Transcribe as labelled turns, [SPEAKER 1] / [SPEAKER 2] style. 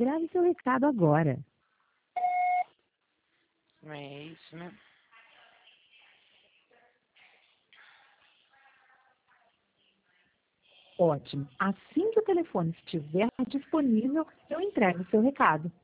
[SPEAKER 1] Grave seu recado agora.
[SPEAKER 2] É isso, né?
[SPEAKER 1] Ótimo. Assim que o telefone estiver disponível, eu entrego o seu recado.